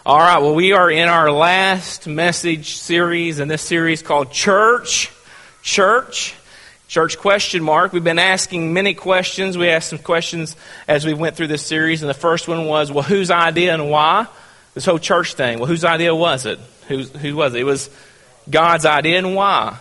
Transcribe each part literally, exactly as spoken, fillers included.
All right, well, we are in our last message series in this series called Church. Church. Church question mark. We've been asking many questions. We asked some questions as we went through this series, and the first one was, well, whose idea and why? This whole church thing. Well, whose idea was it? Who, who was it? It was God's idea, and why?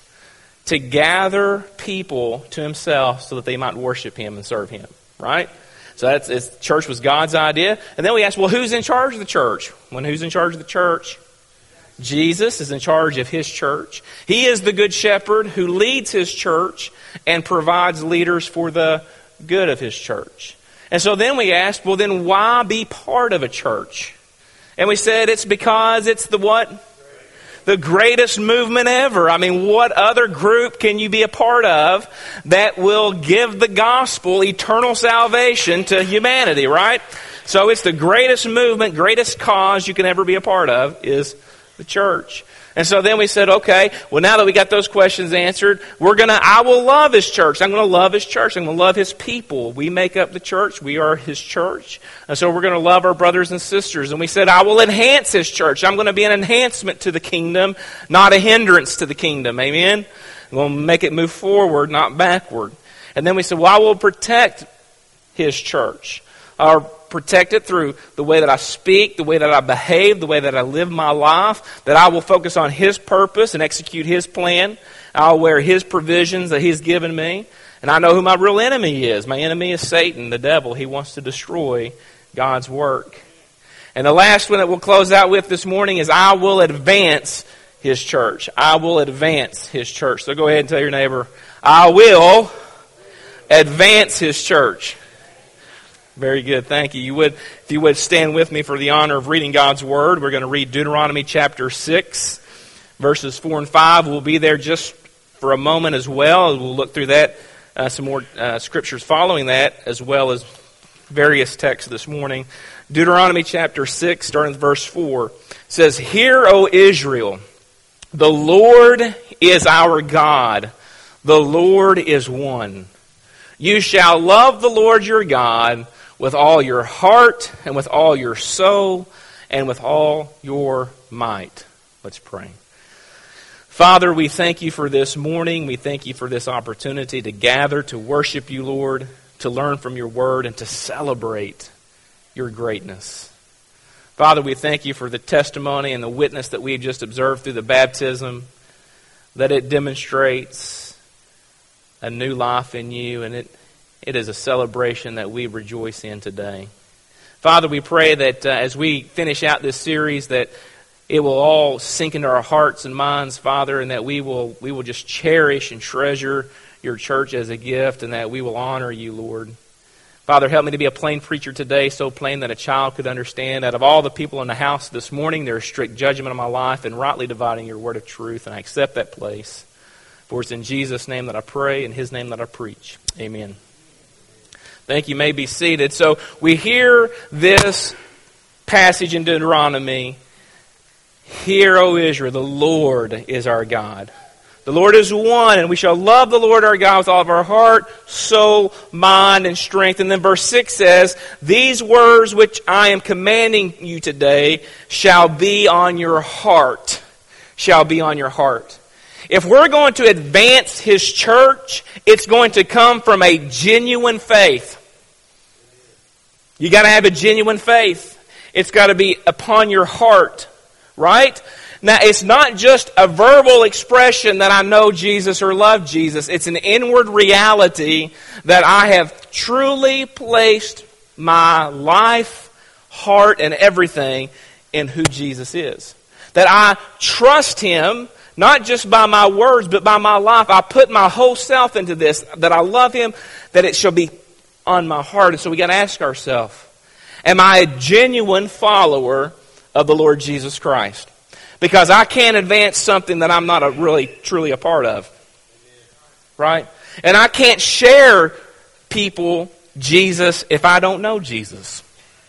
To gather people to Himself so that they might worship Him and serve Him, right? So that's it's, church was God's idea. And then we asked, well, who's in charge of the church? When who's in charge of the church? Jesus is in charge of His church. He is the good shepherd who leads His church and provides leaders for the good of His church. And so then we asked, well, then why be part of a church? And we said it's because it's the what? The greatest movement ever. I mean, what other group can you be a part of that will give the gospel eternal salvation to humanity, right? So it's the greatest movement, greatest cause you can ever be a part of is the church. And so then we said, okay, well, now that we got those questions answered, we're going to, I will love His church. I'm going to love His church. I'm going to love His people. We make up the church. We are His church. And so we're going to love our brothers and sisters. And we said, I will enhance His church. I'm going to be an enhancement to the kingdom, not a hindrance to the kingdom. Amen? I'm going to make it move forward, not backward. And then we said, well, I will protect His church. Or protect it through the way that I speak, the way that I behave, the way that I live my life, that I will focus on His purpose and execute His plan. I'll wear His provisions that He's given me. And I know who my real enemy is. My enemy is Satan, the devil. He wants to destroy God's work. And the last one that we'll close out with this morning is I will advance His church. I will advance His church. So go ahead and tell your neighbor, I will advance His church. Very good, thank you. You would, if you would stand with me for the honor of reading God's Word. We're going to read Deuteronomy chapter six, verses four and five. We'll be there just for a moment as well. We'll look through that, uh, some more uh, scriptures following that, as well as various texts this morning. Deuteronomy chapter six, starting with verse four, says, Hear, O Israel, the Lord is our God. The Lord is one. You shall love the Lord your God with all your heart and with all your soul and with all your might. Let's pray. Father, we thank You for this morning. We thank You for this opportunity to gather, to worship You, Lord, to learn from Your word and to celebrate Your greatness. Father, we thank You for the testimony and the witness that we've just observed through the baptism, that it demonstrates a new life in You, and it It is a celebration that we rejoice in today. Father, we pray that uh, as we finish out this series, that it will all sink into our hearts and minds, Father, and that we will we will just cherish and treasure Your church as a gift, and that we will honor You, Lord. Father, help me to be a plain preacher today, so plain that a child could understand. Out of all the people in the house this morning, there is strict judgment of my life and rightly dividing Your word of truth, and I accept that place. For it's in Jesus' name that I pray, in His name that I preach. Amen. Thank you. You may be seated. So we hear this passage in Deuteronomy. Hear, O Israel, the Lord is our God. The Lord is one, and we shall love the Lord our God with all of our heart, soul, mind, and strength. And then verse six says, These words which I am commanding you today shall be on your heart. Shall be on your heart. If we're going to advance His church, it's going to come from a genuine faith. You got to have a genuine faith. It's got to be upon your heart, right? Now, it's not just a verbal expression that I know Jesus or love Jesus. It's an inward reality that I have truly placed my life, heart, and everything in who Jesus is. That I trust Him, not just by my words, but by my life. I put my whole self into this, that I love Him, that it shall be on my heart. And so we got to ask ourselves, am I a genuine follower of the Lord Jesus Christ? Because I can't advance something that I'm not a really, truly a part of. Right? And I can't share people Jesus if I don't know Jesus.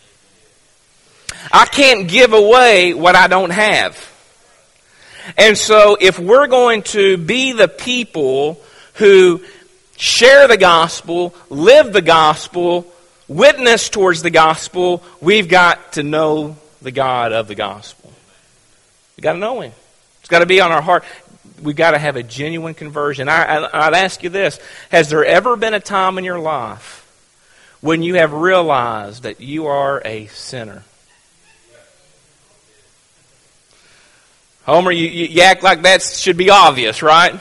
I can't give away what I don't have. And so if we're going to be the people who share the gospel, live the gospel, witness towards the gospel, we've got to know the God of the gospel. We've got to know Him. It's got to be on our heart. We've got to have a genuine conversion. I, I, I'd ask you this. Has there ever been a time in your life when you have realized that you are a sinner? Homer, you, you, you act like that should be obvious, right?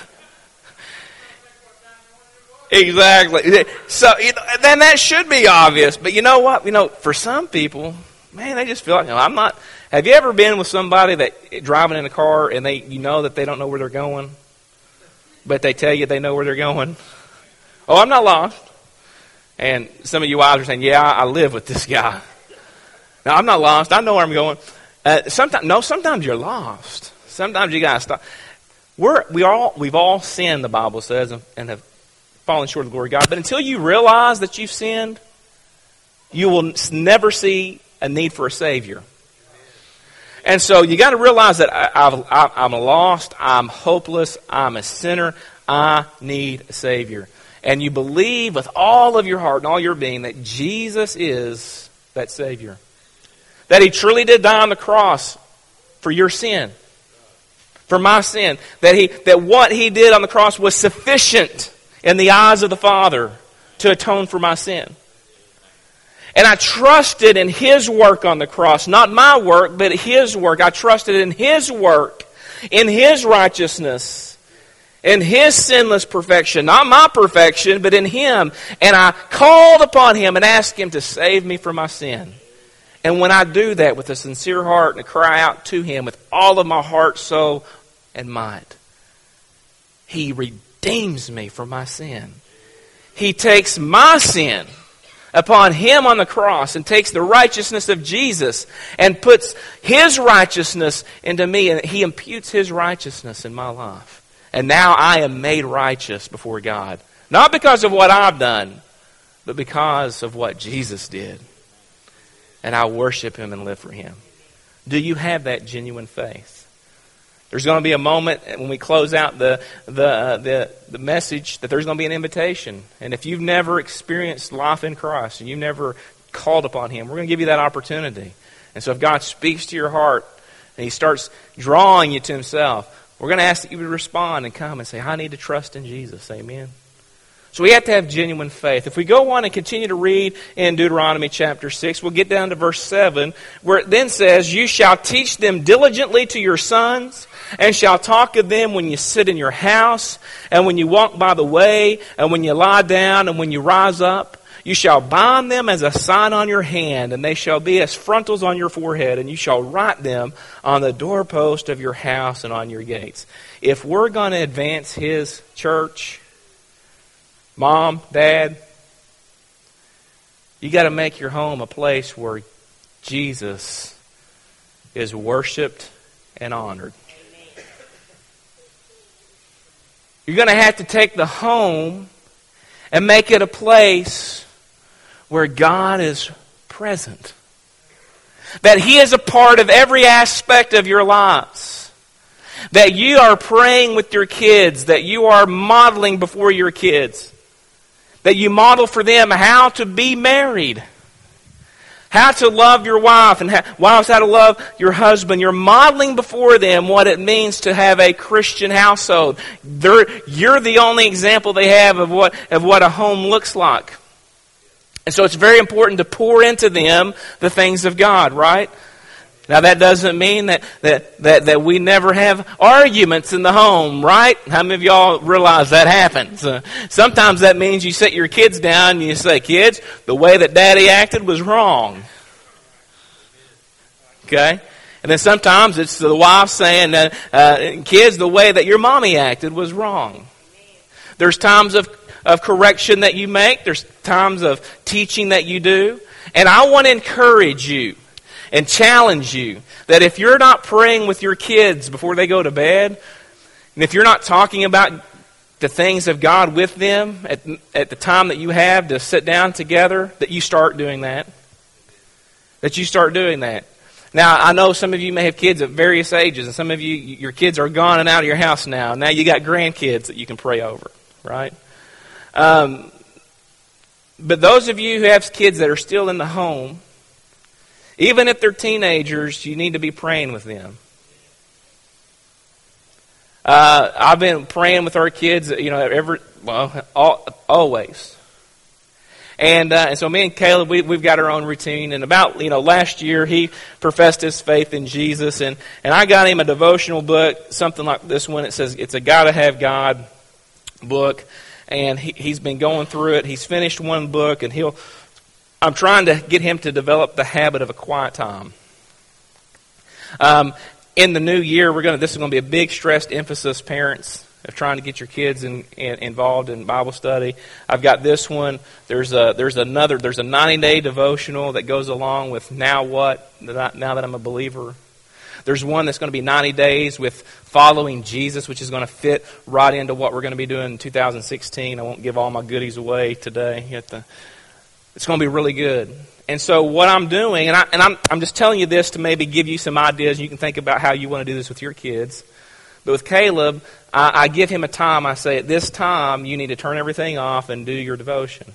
Exactly. So you know, then that should be obvious. But you know what? You know, for some people, man, they just feel like, you know, I'm not. Have you ever been with somebody that driving in a car and they, you know that they don't know where they're going, but they tell you they know where they're going? Oh, I'm not lost. And some of you wives are saying, yeah, I live with this guy. No, I'm not lost. I know where I'm going. Uh, sometimes, no, sometimes you're lost. Sometimes you got to stop. We're, we all, we've all sinned, the Bible says, and, and have fallen short of the glory of God. But until you realize that you've sinned, you will never see a need for a Savior. And so you got to realize that I, I've, I'm lost, I'm hopeless, I'm a sinner, I need a Savior. And you believe with all of your heart and all your being that Jesus is that Savior. That He truly did die on the cross for your sin, for my sin. That He, that what He did on the cross was sufficient in the eyes of the Father to atone for my sin. And I trusted in His work on the cross. Not my work, but His work. I trusted in His work, in His righteousness, in His sinless perfection. Not my perfection, but in Him. And I called upon Him and asked Him to save me from my sin. And when I do that with a sincere heart and cry out to Him with all of my heart, soul, and might, He redeems me from my sin. He takes my sin upon Him on the cross and takes the righteousness of Jesus and puts His righteousness into me, and He imputes His righteousness in my life. And now I am made righteous before God. Not because of what I've done, but because of what Jesus did. And I worship Him and live for Him. Do you have that genuine faith? There's going to be a moment when we close out the the uh, the, the message that there's going to be an invitation. And if you've never experienced life in Christ and you've never called upon Him, we're going to give you that opportunity. And so if God speaks to your heart and He starts drawing you to Himself, we're going to ask that you would respond and come and say, I need to trust in Jesus. Amen. So we have to have genuine faith. If we go on and continue to read in Deuteronomy chapter six, we'll get down to verse seven, where it then says, you shall teach them diligently to your sons, and shall talk of them when you sit in your house, and when you walk by the way, and when you lie down, and when you rise up. You shall bind them as a sign on your hand, and they shall be as frontals on your forehead, and you shall write them on the doorpost of your house and on your gates. If we're going to advance His church, Mom, Dad, you got to make your home a place where Jesus is worshiped and honored. You're going to have to take the home and make it a place where God is present. That He is a part of every aspect of your lives. That you are praying with your kids. That you are modeling before your kids. That you model for them how to be married. How to love your wife, and how, wives how to love your husband. You're modeling before them what it means to have a Christian household. They're, you're the only example they have of what, of what a home looks like. And so it's very important to pour into them the things of God, right? Now that doesn't mean that, that, that, that we never have arguments in the home, right? How many of y'all realize that happens? Uh, sometimes that means you sit your kids down and you say, kids, the way that Daddy acted was wrong. Okay? And then sometimes it's the wife saying, uh, uh, kids, the way that your mommy acted was wrong. There's times of, of correction that you make. There's times of teaching that you do. And I want to encourage you and challenge you that if you're not praying with your kids before they go to bed, and if you're not talking about the things of God with them at, at the time that you have to sit down together, that you start doing that. That you start doing that. Now, I know some of you may have kids at various ages, and some of you, your kids are gone and out of your house now. Now you got grandkids that you can pray over, right? Um, but those of you who have kids that are still in the home, Even if they're teenagers, you need to be praying with them. Uh, I've been praying with our kids, you know, every well, all, always. And, uh, and so me and Caleb, we, we've got our own routine. And about, you know, last year, he professed his faith in Jesus. And, and I got him a devotional book, something like this one. It says, it's a Gotta Have God book. And he, he's been going through it. He's finished one book. And he'll, I'm trying to get him to develop the habit of a quiet time. Um, in the new year, we're going to, this is going to be a big stressed emphasis, parents, of trying to get your kids in, in, involved in Bible study. I've got this one. There's a there's another there's a ninety day devotional that goes along with Now What, now that I'm a believer. There's one that's going to be ninety days with following Jesus, which is going to fit right into what we're going to be doing in two thousand sixteen. I won't give all my goodies away today. You have to, it's going to be really good. And so what I'm doing, and, I, and I'm I'm just telling you this to maybe give you some ideas. You can think about how you want to do this with your kids. But with Caleb, I, I give him a time. I say, at this time, you need to turn everything off and do your devotion.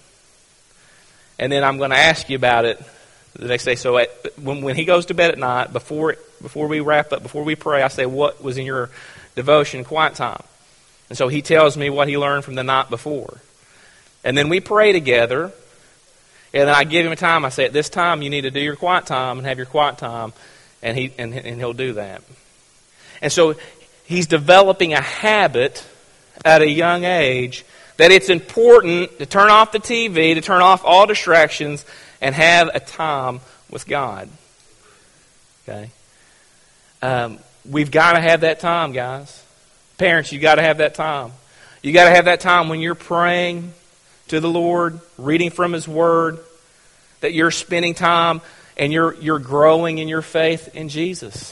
And then I'm going to ask you about it the next day. So at, when, when he goes to bed at night, before before we wrap up, before we pray, I say, what was in your devotion quiet time? And so he tells me what he learned from the night before. And then we pray together. And then I give him a time. I say, at this time, you need to do your quiet time and have your quiet time. And he and, and he'll do that. And so he's developing a habit at a young age that it's important to turn off the T V, to turn off all distractions, and have a time with God. Okay? Um, we've got to have that time, guys. Parents, you've got to have that time. You've got to have that time when you're praying to the Lord, reading from His Word, that you're spending time and you're you're growing in your faith in Jesus.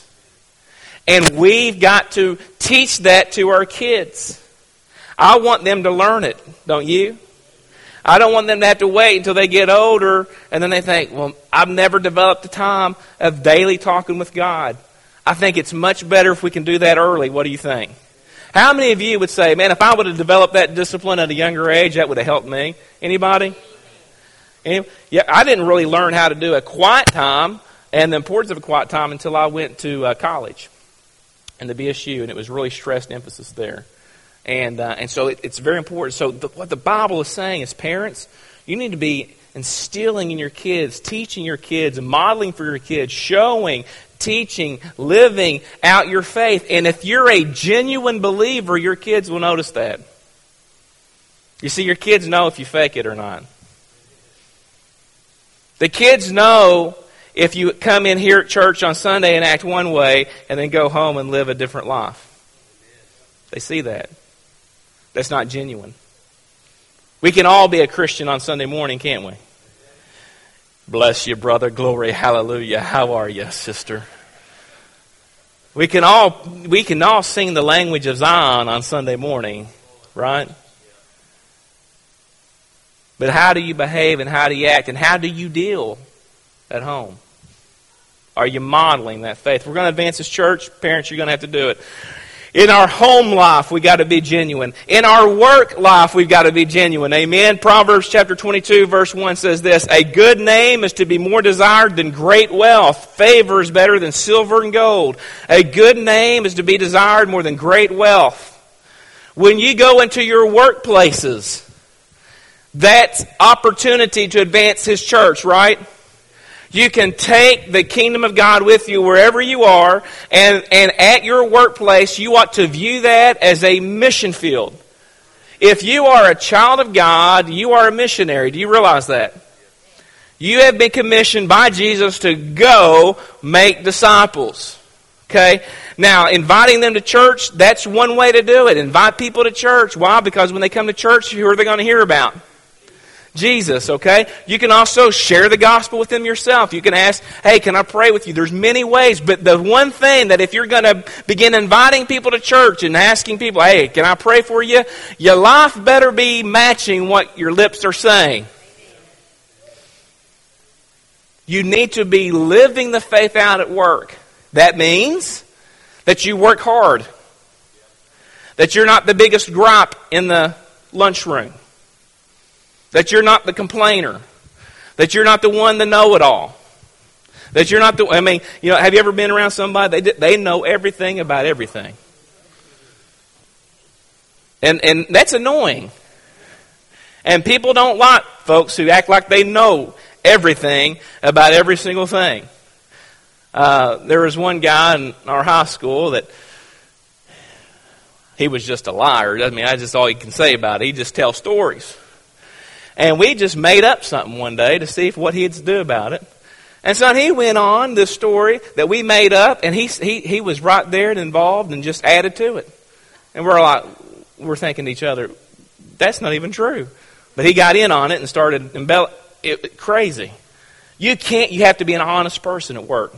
And we've got to teach that to our kids. I want them to learn it, don't you? I don't want them to have to wait until they get older and then they think, well, I've never developed the time of daily talking with God. I think it's much better if we can do that early. What do you think? How many of you would say, man, if I would have developed that discipline at a younger age, that would have helped me? Anybody? Any? Yeah, I didn't really learn how to do a quiet time and the importance of a quiet time until I went to uh, college and the B S U, and it was really stressed emphasis there. And uh, and so it, it's very important. So the, what the Bible is saying is, parents, you need to be instilling in your kids, teaching your kids, modeling for your kids, showing, teaching, living out your faith. And if you're a genuine believer, your kids will notice that. You see, your kids know if you fake it or not. The kids know if you come in here at church on Sunday and act one way and then go home and live a different life. They see that. That's not genuine. We can all be a Christian on Sunday morning, can't we? Bless you, brother. Glory, hallelujah. How are you, sister? We can all we can all sing the language of Zion on Sunday morning, right? But how do you behave and how do you act and how do you deal at home? Are you modeling that faith? We're going to advance as church. Parents, you're going to have to do it. In our home life, we got to be genuine. In our work life, we've got to be genuine. Amen. Proverbs chapter twenty-two, verse one says this: a good name is to be more desired than great wealth. Favor is better than silver and gold. A good name is to be desired more than great wealth. When you go into your workplaces, that's opportunity to advance His church, right? You can take the kingdom of God with you wherever you are, and, and at your workplace, you ought to view that as a mission field. If you are a child of God, you are a missionary. Do you realize that? You have been commissioned by Jesus to go make disciples. Okay? Now, inviting them to church, that's one way to do it. Invite people to church. Why? Because when they come to church, who are they going to hear about? Jesus, okay? You can also share the gospel with them yourself. You can ask, hey, can I pray with you? There's many ways, but the one thing that if you're going to begin inviting people to church and asking people, hey, can I pray for you? Your life better be matching what your lips are saying. You need to be living the faith out at work. That means that you work hard. That you're not the biggest gripe in the lunchroom. That you're not the complainer. That you're not the one to know-it-all. That you're not the, I mean, you know, have you ever been around somebody, they, they know everything about everything. And, and that's annoying. And people don't like folks who act like they know everything about every single thing. Uh, there was one guy in our high school that he was just a liar. I mean, that's just all you can say about it. He just tells stories. And we just made up something one day to see if what he'd do about it. And so he went on this story that we made up, and he he he was right there and involved and just added to it. And we're like, we're thinking to each other, that's not even true. But he got in on it and started embell- it crazy. You can't. You have to be an honest person at work.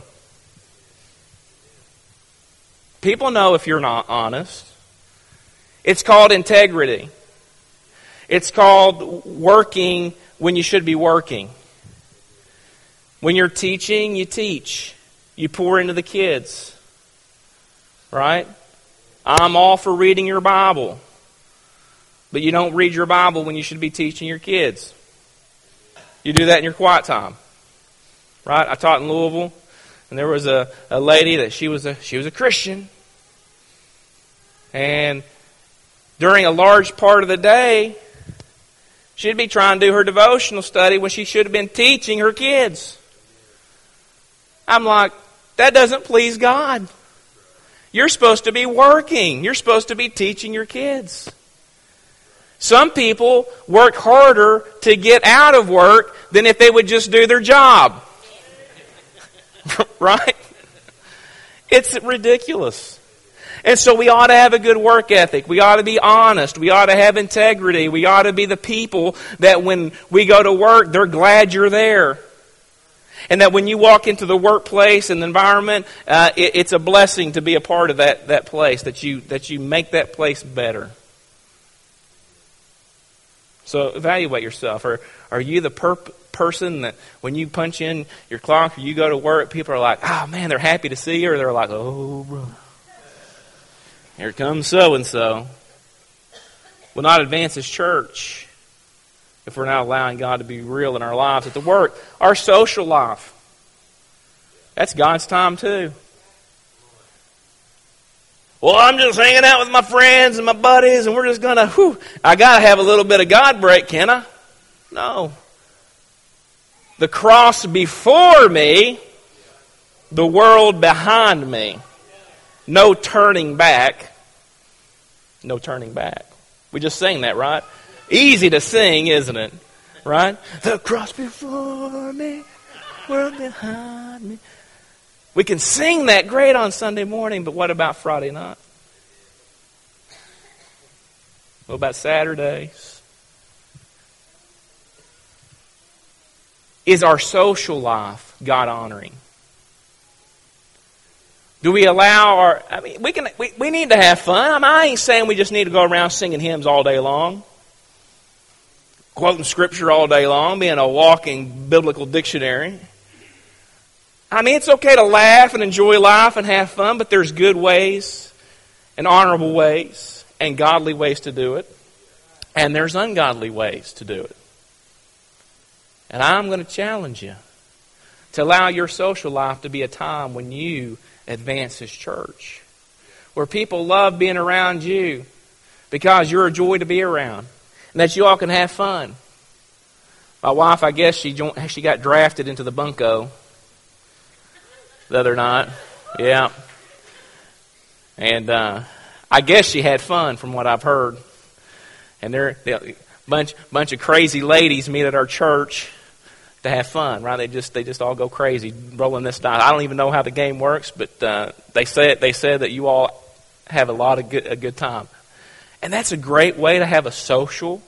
People know if you're not honest. It's called integrity. It's called working when you should be working. When you're teaching, you teach. You pour into the kids. Right? I'm all for reading your Bible. But you don't read your Bible when you should be teaching your kids. You do that in your quiet time. Right? I taught in Louisville, and there was a, a lady that she was a she was a Christian. And during a large part of the day, she'd be trying to do her devotional study when she should have been teaching her kids. I'm like, that doesn't please God. You're supposed to be working. You're supposed to be teaching your kids. Some people work harder to get out of work than if they would just do their job. Right? It's ridiculous. And so we ought to have a good work ethic. We ought to be honest. We ought to have integrity. We ought to be the people that when we go to work, they're glad you're there. And that when you walk into the workplace and the environment, uh, it, it's a blessing to be a part of that, that place, that you, that you make that place better. So evaluate yourself. Are, are you the per- person that when you punch in your clock or you go to work, people are like, oh man, they're happy to see you, or they're like, oh, bro, here comes so-and-so. Will not advance His church if we're not allowing God to be real in our lives. At the work, our social life, that's God's time too. Well, I'm just hanging out with my friends and my buddies, and we're just going to, whew, I got to have a little bit of God break, can I? No. The cross before me, the world behind me. No turning back. No turning back. We just sang that, right? Easy to sing, isn't it? Right? The cross before me, world behind me. We can sing that great on Sunday morning, but what about Friday night? What about Saturdays? Is our social life God-honoring? Do we allow our... I mean, we can. We, we need to have fun. I mean, I ain't saying we just need to go around singing hymns all day long, quoting Scripture all day long, being a walking biblical dictionary. I mean, it's okay to laugh and enjoy life and have fun, but there's good ways and honorable ways and godly ways to do it. And there's ungodly ways to do it. And I'm going to challenge you to allow your social life to be a time when you advance His church, where people love being around you because you're a joy to be around, and that you all can have fun. My wife, I guess she joined, she got drafted into the bunco the other night. Yeah. And uh, I guess she had fun from what I've heard. And they're a bunch, bunch of crazy ladies meet at our church to have fun, right? They just they just all go crazy, rolling this dice. I don't even know how the game works, but uh, they said they said that you all have a lot of good a good time. And that's a great way to have a social,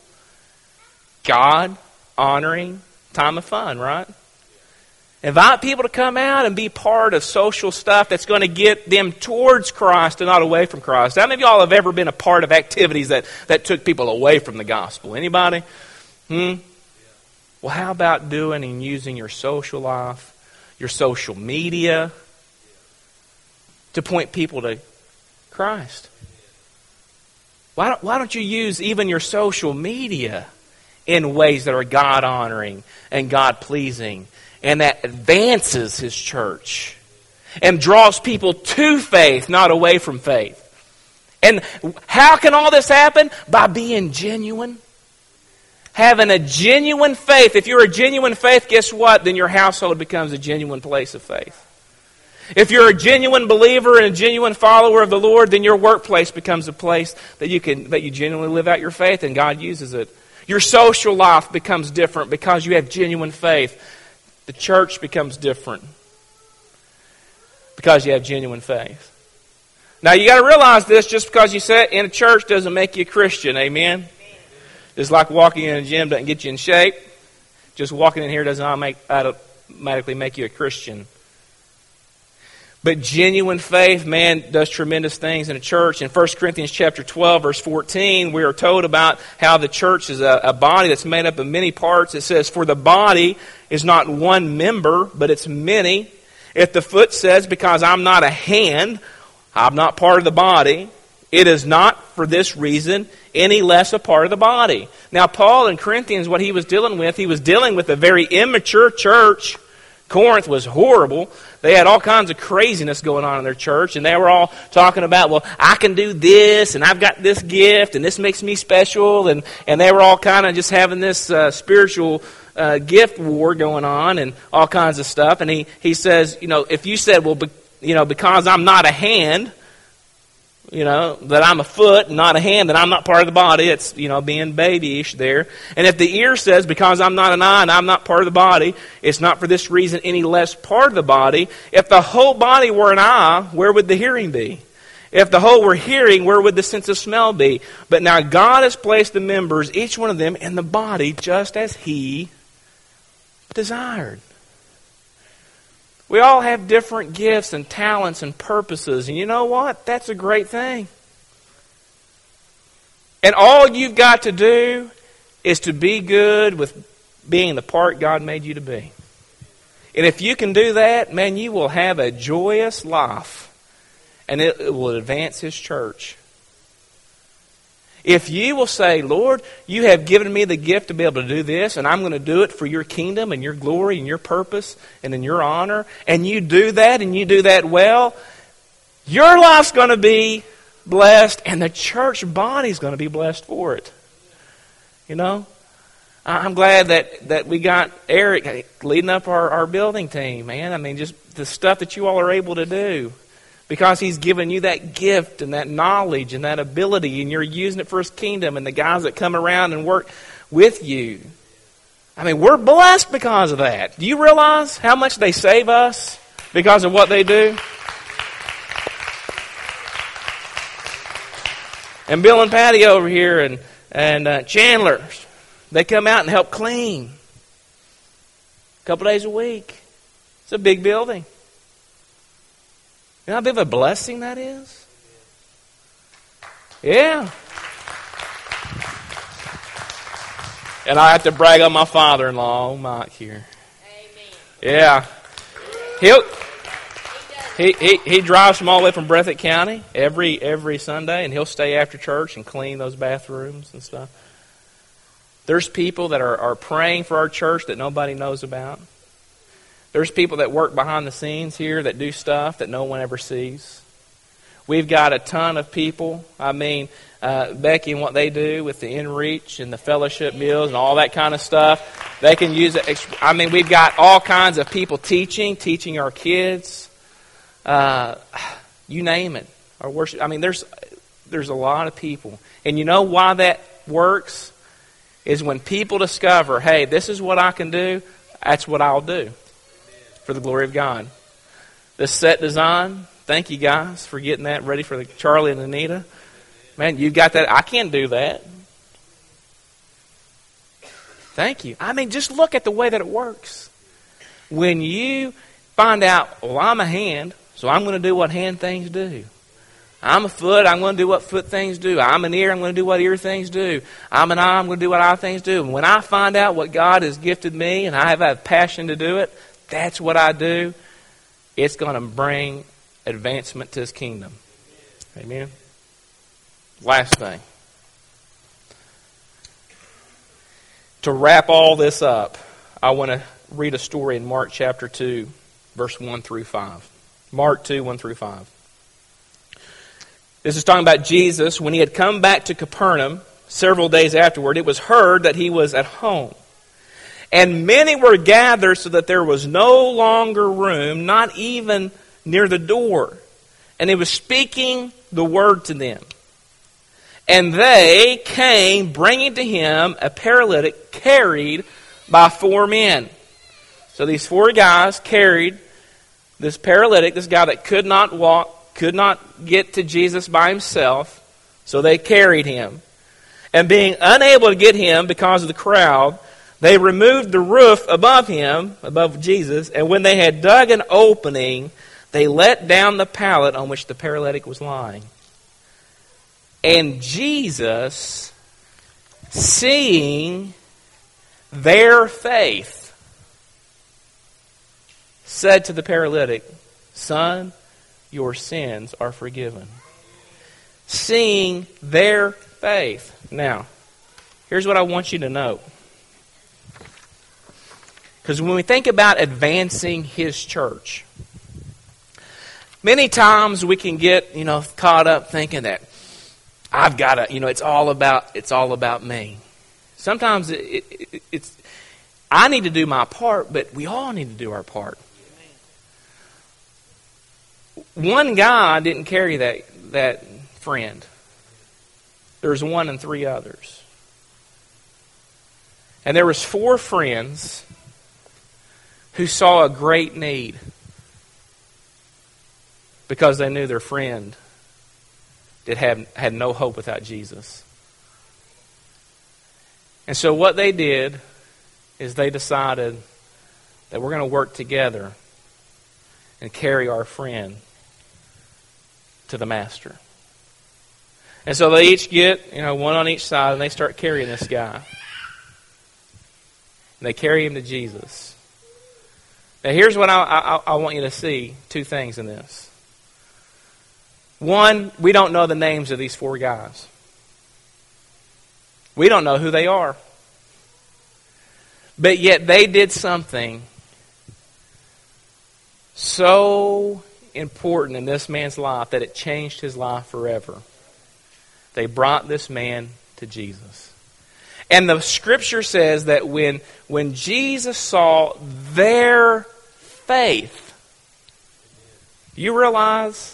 God-honoring time of fun, right? Invite people to come out and be part of social stuff that's going to get them towards Christ and not away from Christ. How many of y'all have ever been a part of activities that, that took people away from the gospel? Anybody? Hmm? Well, how about doing and using your social life, your social media, to point people to Christ? Why don't, why don't you use even your social media in ways that are God-honoring and God-pleasing and that advances His church and draws people to faith, not away from faith. And how can all this happen? By being genuine. Having a genuine faith. If you're a genuine faith, guess what? Then your household becomes a genuine place of faith. If you're a genuine believer and a genuine follower of the Lord, then your workplace becomes a place that you can that you genuinely live out your faith, and God uses it. Your social life becomes different because you have genuine faith. The church becomes different because you have genuine faith. Now you got to realize this: just because you sit in a church doesn't make you a Christian. Amen. Just like walking in a gym doesn't get you in shape. Just walking in here doesn't automatically make you a Christian. But genuine faith, man, does tremendous things in a church. In First Corinthians chapter twelve, verse fourteen, we are told about how the church is a, a body that's made up of many parts. It says, "For the body is not one member, but it's many. If the foot says, because I'm not a hand, I'm not part of the body, it is not for this reason any less a part of the body." Now, Paul in Corinthians, what he was dealing with, he was dealing with a very immature church. Corinth was horrible. They had all kinds of craziness going on in their church, and they were all talking about, well, I can do this, and I've got this gift, and this makes me special, and, and they were all kind of just having this uh, spiritual uh, gift war going on and all kinds of stuff. And he, he says, you know, if you said, well, be, you know, because I'm not a hand, you know, that I'm a foot and not a hand, that I'm not part of the body. It's, you know, being babyish there. And if the ear says, because I'm not an eye and I'm not part of the body, it's not for this reason any less part of the body. If the whole body were an eye, where would the hearing be? If the whole were hearing, where would the sense of smell be? But now God has placed the members, each one of them, in the body just as He desired. We all have different gifts and talents and purposes. And you know what? That's a great thing. And all you've got to do is to be good with being the part God made you to be. And if you can do that, man, you will have a joyous life. And it, it will advance His church. If you will say, Lord, you have given me the gift to be able to do this, and I'm going to do it for your kingdom and your glory and your purpose and in your honor, and you do that and you do that well, your life's going to be blessed, and the church body's going to be blessed for it. You know? I'm glad that, that we got Eric leading up our, our building team, man. I mean, just the stuff that you all are able to do. Because He's given you that gift and that knowledge and that ability, and you're using it for His kingdom, and the guys that come around and work with you. I mean, we're blessed because of that. Do you realize how much they save us because of what they do? And Bill and Patty over here and, and uh, Chandler, they come out and help clean a couple days a week. It's a big building. You know how big of a blessing that is? Yeah. And I have to brag on my father-in-law, Mike, here. Amen. Yeah. He'll, he he he drives from all the way from Breathitt County every every Sunday, and he'll stay after church and clean those bathrooms and stuff. There's people that are, are praying for our church that nobody knows about. There's people that work behind the scenes here that do stuff that no one ever sees. We've got a ton of people. I mean, uh, Becky and what they do with the in-reach and the fellowship meals and all that kind of stuff. They can use it. I mean, we've got all kinds of people teaching, teaching our kids. Uh, you name it. Our worship. I mean, there's there's a lot of people. And you know why that works? Is when people discover, hey, this is what I can do, that's what I'll do. For the glory of God. This set design, thank you guys for getting that ready for the Charlie and Anita. Man, you got that. I can't do that. Thank you. I mean, just look at the way that it works. When you find out, well, I'm a hand, so I'm going to do what hand things do. I'm a foot, I'm going to do what foot things do. I'm an ear, I'm going to do what ear things do. I'm an eye, I'm going to do what eye things do. And when I find out what God has gifted me and I have a passion to do it, that's what I do. It's going to bring advancement to His kingdom. Amen. Last thing. To wrap all this up, I want to read a story in Mark chapter two, verse one through five. Mark two, one through five. This is talking about Jesus. When he had come back to Capernaum several days afterward, it was heard that he was at home. And many were gathered so that there was no longer room, not even near the door. And he was speaking the word to them. And they came, bringing to him a paralytic carried by four men. So these four guys carried this paralytic, this guy that could not walk, could not get to Jesus by himself. So they carried him. And being unable to get him because of the crowd, they removed the roof above him, above Jesus. And when they had dug an opening, they let down the pallet on which the paralytic was lying. And Jesus, seeing their faith, said to the paralytic, "Son, your sins are forgiven." Seeing their faith. Now, here's what I want you to know. Because when we think about advancing His church, many times we can get, you know, caught up thinking that I've got to, you know, it's all about it's all about me. Sometimes it, it, it's I need to do my part, but we all need to do our part. One guy didn't carry that that friend. There's one and three others. And there was four friends who saw a great need because they knew their friend did have had no hope without Jesus. And so what they did is they decided that we're going to work together and carry our friend to the Master. And so they each get, you know, one on each side, and they start carrying this guy. And they carry him to Jesus. Now here's what I, I, I want you to see, two things in this. One, we don't know the names of these four guys. We don't know who they are. But yet they did something so important in this man's life that it changed his life forever. They brought this man to Jesus. And the Scripture says that when, when Jesus saw their faith, do you realize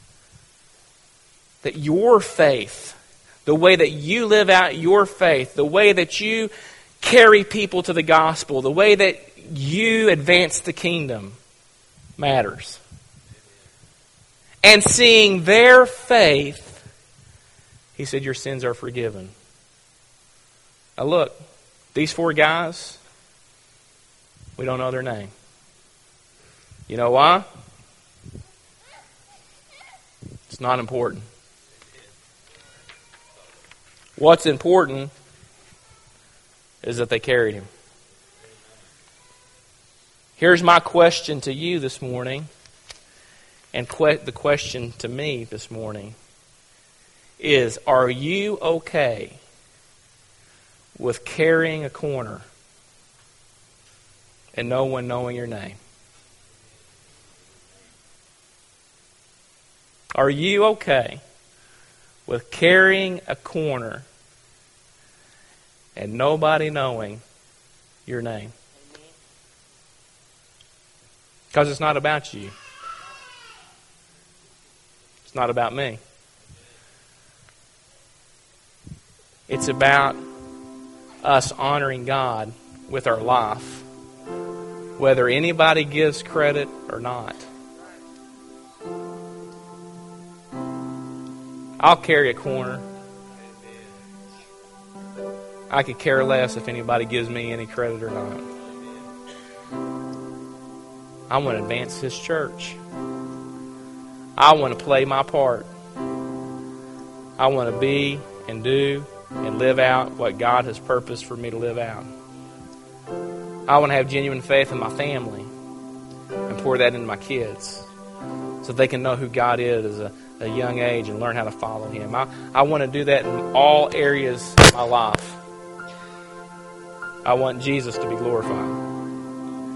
that your faith, the way that you live out your faith, the way that you carry people to the gospel, the way that you advance the kingdom matters. And seeing their faith, he said, your sins are forgiven. Now look, these four guys, we don't know their name. You know why? It's not important. What's important is that they carried him. Here's my question to you this morning, and que- the question to me this morning is, are you okay with carrying a corner and no one knowing your name? Are you okay with carrying a corner and nobody knowing your name? Because it's not about you. It's not about me. It's about us honoring God with our life, whether anybody gives credit or not. I'll carry a corner. I could care less if anybody gives me any credit or not. I want to advance His church. I want to play my part. I want to be and do and live out what God has purposed for me to live out. I want to have genuine faith in my family and pour that into my kids so they can know who God is at a, a young age and learn how to follow Him. I, I want to do that in all areas of my life. I want Jesus to be glorified.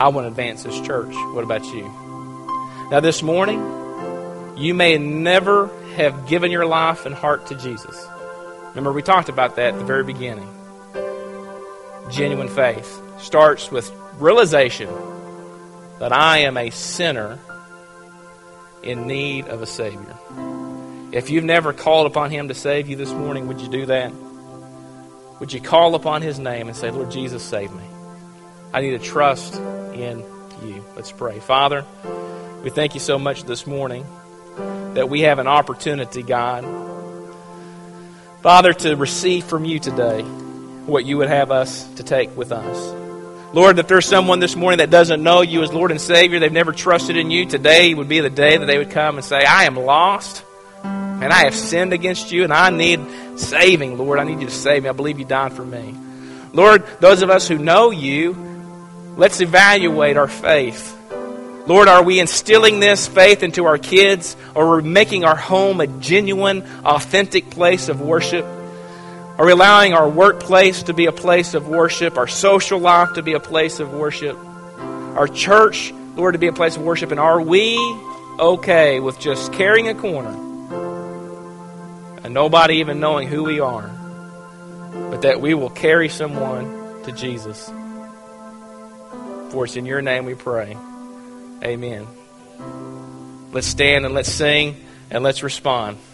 I want to advance this church. What about you? Now this morning, you may never have given your life and heart to Jesus. Remember, we talked about that at the very beginning. Genuine faith starts with realization that I am a sinner in need of a Savior. If you've never called upon Him to save you this morning, would you do that? Would you call upon His name and say, Lord Jesus, save me. I need to trust in you. Let's pray. Father, we thank you so much this morning that we have an opportunity, God, Father, to receive from you today what you would have us to take with us. Lord, if there's someone this morning that doesn't know you as Lord and Savior, they've never trusted in you, today would be the day that they would come and say, I am lost, and I have sinned against you, and I need saving, Lord. I need you to save me. I believe you died for me. Lord, those of us who know you, let's evaluate our faith. Lord, are we instilling this faith into our kids, or are we making our home a genuine, authentic place of worship? Are we allowing our workplace to be a place of worship, our social life to be a place of worship, our church, Lord, to be a place of worship? And are we okay with just carrying a corner and nobody even knowing who we are, but that we will carry someone to Jesus? For it's in your name we pray. Amen. Let's stand and let's sing and let's respond.